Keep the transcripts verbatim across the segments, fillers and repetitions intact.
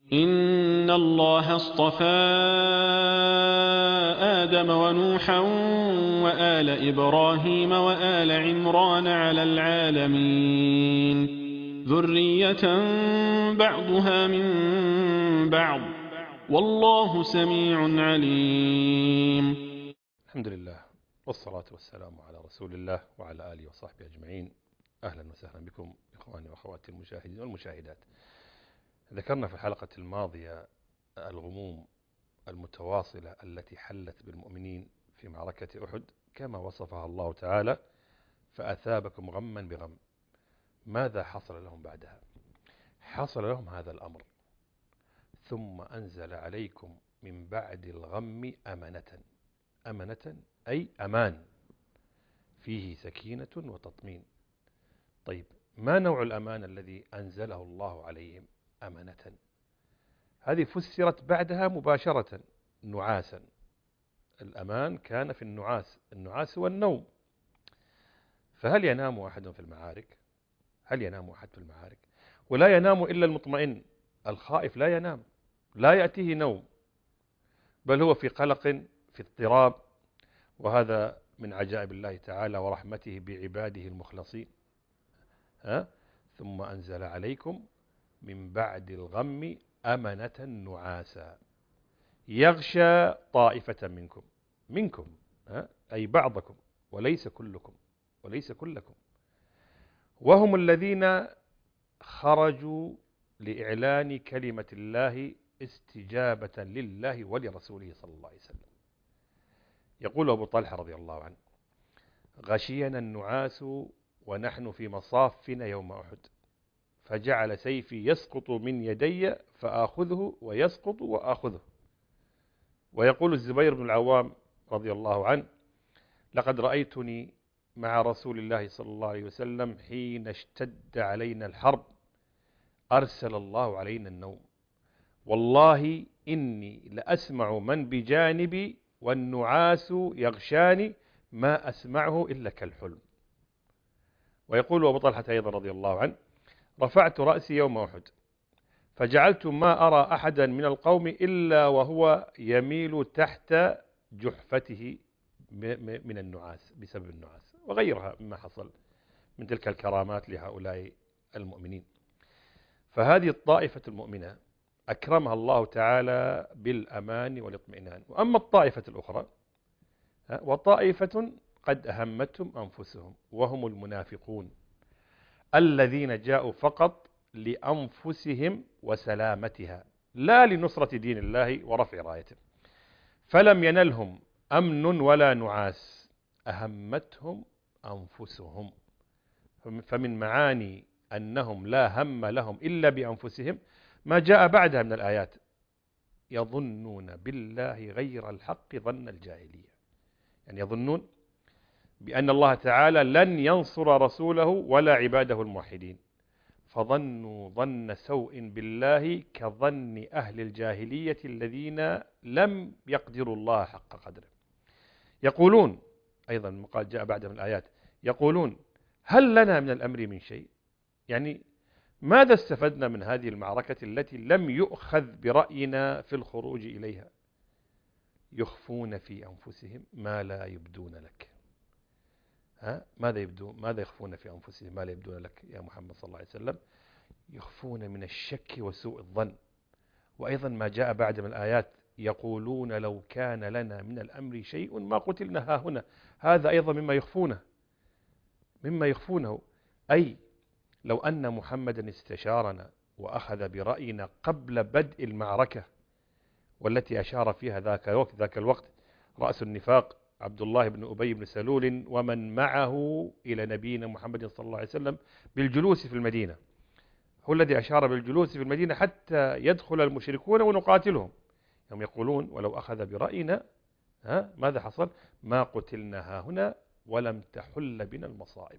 إن الله اصطفى آدم ونوحا وآل إبراهيم وآل عمران على العالمين ذرية بعضها من بعض والله سميع عليم. الحمد لله والصلاة والسلام على رسول الله وعلى آله وصحبه أجمعين. أهلا وسهلا بكم إخواني وأخواتي المشاهدين والمشاهدات. ذكرنا في الحلقة الماضية الغموم المتواصلة التي حلت بالمؤمنين في معركة أحد كما وصفها الله تعالى: فأثابكم غما بغم. ماذا حصل لهم بعدها؟ حصل لهم هذا الأمر: ثم أنزل عليكم من بعد الغم أمنة. أمنة أي أمان، فيه سكينة وتطمين. طيب، ما نوع الأمان الذي أنزله الله عليهم أمنة؟ هذه فسرت بعدها مباشرة: نعاسا. الأمان كان في النعاس، النعاس هو النوم. فهل ينام أحد في المعارك؟ هل ينام أحد في المعارك؟ ولا ينام إلا المطمئن. الخائف لا ينام، لا يأتيه نوم، بل هو في قلق، في اضطراب. وهذا من عجائب الله تعالى ورحمته بعباده المخلصين. ها؟ ثم أنزل عليكم من بعد الغم أمنة نعاسا يغشى طائفة منكم. منكم ها؟ أي بعضكم، وليس كلكم، وليس كلكم. وهم الذين خرجوا لإعلان كلمة الله استجابة لله ولرسوله صلى الله عليه وسلم. يقول أبو طلحة رضي الله عنه: غشينا النعاس ونحن في مصافنا يوم أحد، فجعل سيفي يسقط من يدي فآخذه ويسقط وآخذه. ويقول الزبير بن العوام رضي الله عنه: لقد رأيتني مع رسول الله صلى الله عليه وسلم حين اشتد علينا الحرب أرسل الله علينا النوم، والله إني لأسمع من بجانبي والنعاس يغشاني ما أسمعه إلا كالحلم. ويقول أبو طلحة أيضا رضي الله عنه: رفعت رأسي يوم أحد فجعلت ما أرى أحدا من القوم إلا وهو يميل تحت جحفته من النعاس بسبب النعاس، وغيرها مما حصل من تلك الكرامات لهؤلاء المؤمنين. فهذه الطائفة المؤمنة أكرمها الله تعالى بالأمان والاطمئنان. وأما الطائفة الأخرى وطائفة قد أهمتهم أنفسهم، وهم المنافقون الذين جاءوا فقط لأنفسهم وسلامتها، لا لنصرة دين الله ورفع رايته. فلم ينلهم أمن ولا نعاس، أهمتهم أنفسهم. فمن معاني أنهم لا هم لهم إلا بأنفسهم ما جاء بعدها من الآيات: يظنون بالله غير الحق ظن الجاهلية. يعني يظنون بأن الله تعالى لن ينصر رسوله ولا عباده الموحدين، فظنوا ظن سوء بالله كظن أهل الجاهلية الذين لم يقدروا الله حق قدره. يقولون أيضا، قال جاء بعد من الآيات: يقولون هل لنا من الأمر من شيء؟ يعني ماذا استفدنا من هذه المعركة التي لم يؤخذ برأينا في الخروج إليها؟ يخفون في أنفسهم ما لا يبدون لك. ها؟ ماذا يبدون؟ ماذا يخفون في أنفسهم ما لا يبدون لك يا محمد صلى الله عليه وسلم؟ يخفون من الشك وسوء الظن. وأيضا ما جاء بعد من الآيات: يقولون لو كان لنا من الأمر شيء ما قتلنا ها هنا. هذا أيضا مما يخفونه، مما يخفونه أي لو أن محمدا استشارنا وأخذ برأينا قبل بدء المعركة، والتي أشار فيها ذاك الوقت ذاك الوقت رأس النفاق عبد الله بن أبي بن سلول ومن معه إلى نبينا محمد صلى الله عليه وسلم بالجلوس في المدينة، هو الذي أشار بالجلوس في المدينة حتى يدخل المشركون ونقاتلهم. هم يقولون ولو أخذ برأينا ها ماذا حصل؟ ما قتلنا ها هنا ولم تحل بنا المصائب.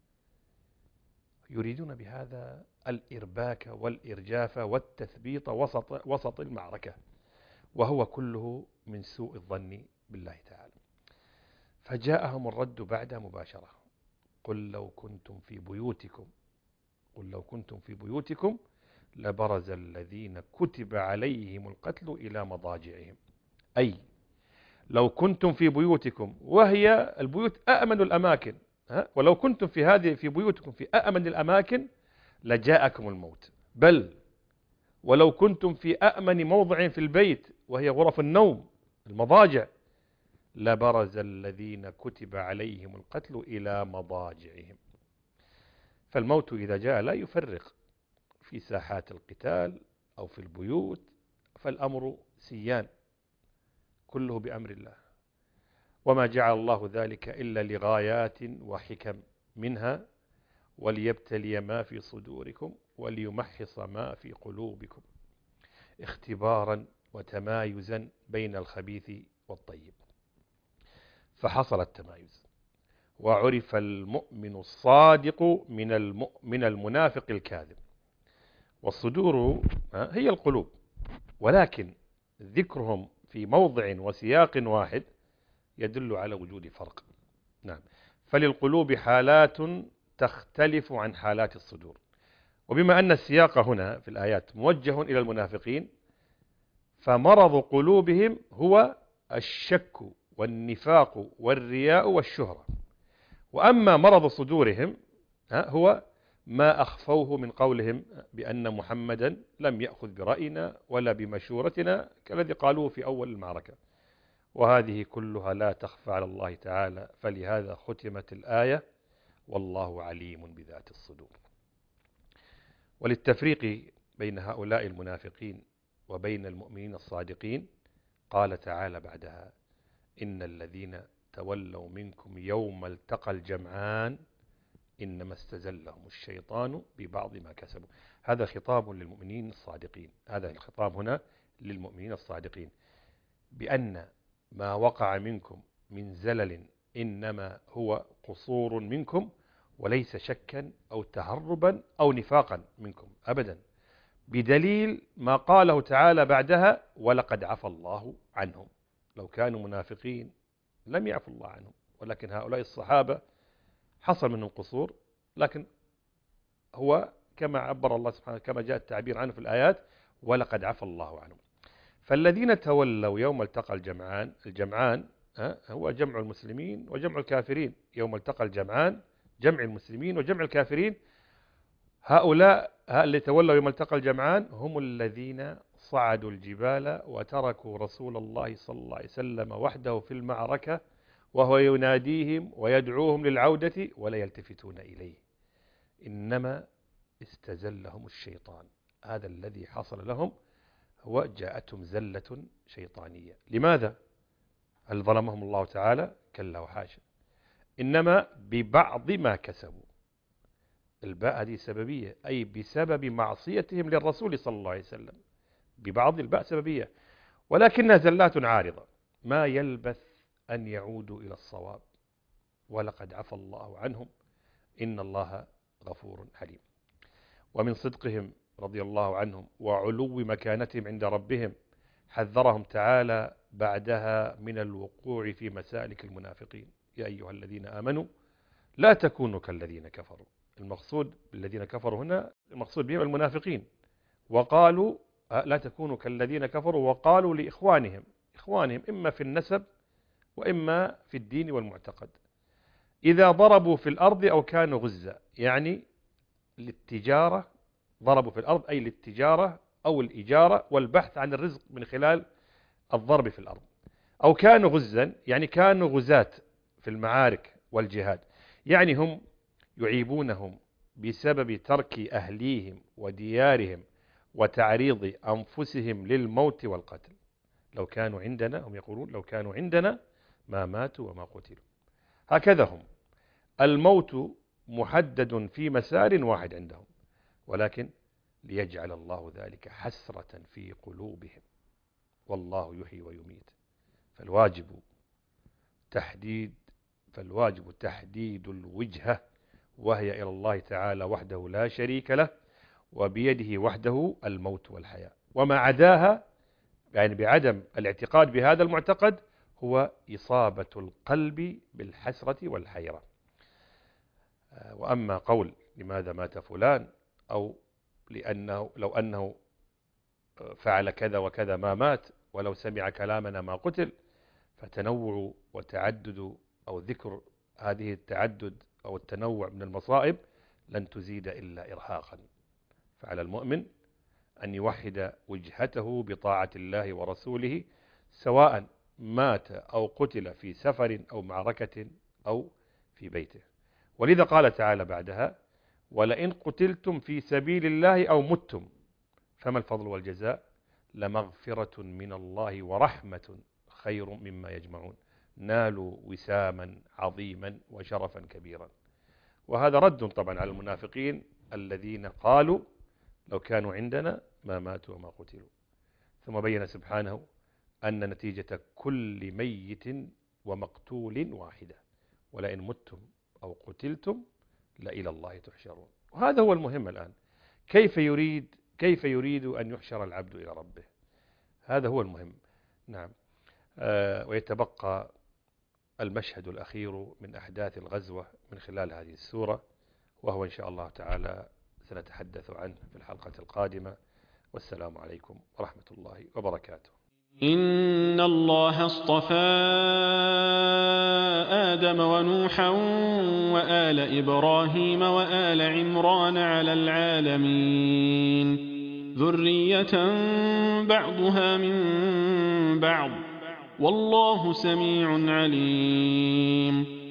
يريدون بهذا الإرباك والإرجاف والتثبيط وسط, وسط المعركة، وهو كله من سوء الظن بالله تعالى. فجاءهم الرد بعد مباشرة: قل لو كنتم في بيوتكم قل لو كنتم في بيوتكم لبرز الذين كتب عليهم القتل إلى مضاجعهم. أي لو كنتم في بيوتكم، وهي البيوت أأمن الأماكن، ها؟ ولو كنتم في هذه في بيوتكم في أأمن الأماكن لجاءكم الموت، بل ولو كنتم في أأمن موضع في البيت وهي غرف النوم المضاجع لبرز الذين كتب عليهم القتل إلى مضاجعهم. فالموت إذا جاء لا يفرق في ساحات القتال أو في البيوت، فالأمر سيان كله بأمر الله، وما جعل الله ذلك إلا لغايات وحكم، منها وليبتلي ما في صدوركم وليمحص ما في قلوبكم اختبارا وتمايزا بين الخبيث والطيب. فحصل التمايز، وعرف المؤمن الصادق من المؤمن المنافق الكاذب. والصدور هي القلوب، ولكن ذكرهم في موضع وسياق واحد يدل على وجود فرق. نعم، فللقلوب حالات تختلف عن حالات الصدور. وبما أن السياق هنا في الآيات موجه إلى المنافقين، فمرض قلوبهم هو الشك والنفاق والرياء والشهرة، وأما مرض صدورهم هو ما أخفوه من قولهم بأن محمدا لم يأخذ برأينا ولا بمشورتنا كالذي قالوه في أول المعركة. وهذه كلها لا تخفى على الله تعالى، فلهذا ختمت الآية والله عليم بذات الصدور. وللتفريق بين هؤلاء المنافقين وبين المؤمنين الصادقين قال تعالى بعدها: إن الذين تولوا منكم يوم التقى الجمعان إنما استزلهم الشيطان ببعض ما كسبوا. هذا خطاب للمؤمنين الصادقين، هذا الخطاب هنا للمؤمنين الصادقين، بأن ما وقع منكم من زلل إنما هو قصور منكم وليس شكا أو تهربا أو نفاقا منكم أبدا، بدليل ما قاله تعالى بعدها: ولقد عفى الله عنهم. لو كانوا منافقين لم يعفو الله عنهم، ولكن هؤلاء الصحابة حصل منهم قصور، لكن هو كما عبر الله سبحانه، كما جاء التعبير عنه في الآيات: ولقد عفى الله عنهم. فالذين تولوا يوم التقى الجمعان، الجمعان هو جمع المسلمين وجمع الكافرين، يوم التقى الجمعان جمع المسلمين وجمع الكافرين. هؤلاء اللي تولوا يوم التقى الجمعان هم الذين صعدوا الجبال وتركوا رسول الله صلى الله عليه وسلم وحده في المعركة وهو يناديهم ويدعوهم للعودة ولا يلتفتون إليه، إنما استزلهم الشيطان. هذا الذي حصل لهم، هو جاءتهم زلة شيطانية. لماذا؟ هل ظلمهم الله تعالى؟ كلا وحاشا، إنما ببعض ما كسبوا. الباء هذه سببية، أي بسبب معصيتهم للرسول صلى الله عليه وسلم. ببعض الباء سببية، ولكنها زلات عارضة، ما يلبث أن يعودوا إلى الصواب. ولقد عفى الله عنهم إن الله غفور حليم. ومن صدقهم رضي الله عنهم وعلو مكانتهم عند ربهم حذرهم تعالى بعدها من الوقوع في مسالك المنافقين: يا أيها الذين آمنوا لا تكونوا كالذين كفروا. المقصود بالذين كفروا هنا المقصود بهم المنافقين، وقالوا لا تكونوا كالذين كفروا، وقالوا لإخوانهم إخوانهم إما في النسب وإما في الدين والمعتقد: إذا ضربوا في الأرض أو كانوا غزة، يعني للتجارة، ضربوا في الأرض أي للتجارة أو الإجارة والبحث عن الرزق من خلال الضرب في الأرض، أو كانوا غزا يعني كانوا غزاة في المعارك والجهاد، يعني هم يعيبونهم بسبب ترك أهليهم وديارهم وتعريض أنفسهم للموت والقتل. لو كانوا عندنا، هم يقولون لو كانوا عندنا ما ماتوا وما قتلوا. هكذا هم، الموت محدد في مسار واحد عندهم، ولكن ليجعل الله ذلك حسرة في قلوبهم، والله يحيي ويميت. فالواجب تحديد فالواجب تحديد الوجهة، وهي إلى الله تعالى وحده لا شريك له، وبيده وحده الموت والحياة، وما عداها يعني بعدم الاعتقاد بهذا المعتقد هو إصابة القلب بالحسرة والحيرة. وأما قول لماذا مات فلان أو لأنه لو أنه فعل كذا وكذا ما مات، ولو سمع كلامنا ما قتل. فتنوع وتعدد أو ذكر هذه التعدد أو التنوع من المصائب لن تزيد إلا إرهاقا. فعلى المؤمن أن يوحد وجهته بطاعة الله ورسوله، سواء مات أو قتل في سفر أو معركة أو في بيته. ولذا قال تعالى بعدها: ولئن قتلتم في سبيل الله أو متم فما الفضل والجزاء؟ لمغفرة من الله ورحمة خير مما يجمعون. نالوا وساما عظيما وشرفا كبيرا. وهذا رد طبعا على المنافقين الذين قالوا لو كانوا عندنا ما ماتوا وما قتلوا. ثم بين سبحانه أن نتيجة كل ميت ومقتول واحدة: ولئن متم أو قتلتم لإلى الله تحشرون. وهذا هو المهم الآن. كيف يريد كيف يريد أن يحشر العبد إلى ربه؟ هذا هو المهم. نعم. آه ويتبقى المشهد الأخير من أحداث الغزوة من خلال هذه السورة، وهو إن شاء الله تعالى سنتحدث عنه في الحلقة القادمة. والسلام عليكم ورحمة الله وبركاته. إن الله اصطفى آدم ونوحا وآل إبراهيم وآل عمران على العالمين ذرية بعضها من بعض والله سميع عليم.